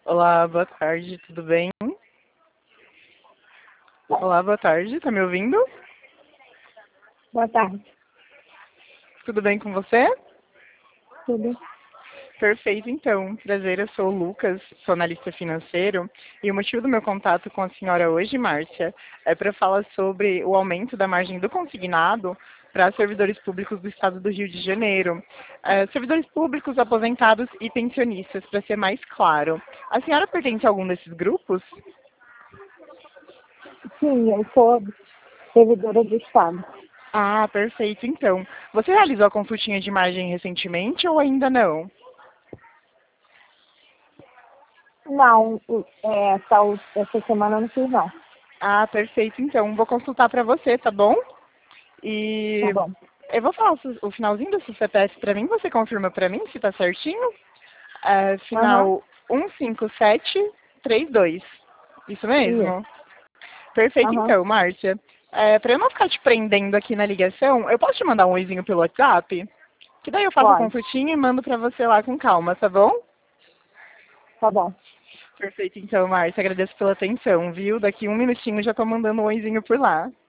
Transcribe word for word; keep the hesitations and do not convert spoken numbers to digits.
Olá, boa tarde, tudo bem? Olá, boa tarde, tá me ouvindo? Boa tarde. Tudo bem com você? Tudo? Perfeito, então. Prazer, eu sou o Lucas, sou analista financeiro, e o motivo do meu contato com a senhora hoje, Márcia, é para falar sobre o aumento da margem do consignado para servidores públicos do estado do Rio de Janeiro. Eh, servidores públicos, aposentados e pensionistas, para ser mais claro. A senhora pertence a algum desses grupos? Sim, eu sou servidora do Estado. Ah, perfeito, então. Você realizou a consultinha de margem recentemente ou ainda não? Não, é, essa, essa semana eu não fiz, não. Ah, perfeito. Então, vou consultar para você, tá bom? Tá E bom. eu vou falar o su- o finalzinho do seu C P F para mim, você confirma para mim se tá certinho? É, Aham, final um cinco sete três dois. Isso isso. mesmo? Perfeito, Aham, então, Márcia. É, para eu não ficar te prendendo aqui na ligação, eu posso te mandar um oizinho pelo WhatsApp? Que daí eu faço a pode. consultinha e mando para você lá com calma, tá bom? Tá bom. Perfeito, então, Márcia. Agradeço pela atenção, viu? Daqui um minutinho já tô mandando um oizinho por lá.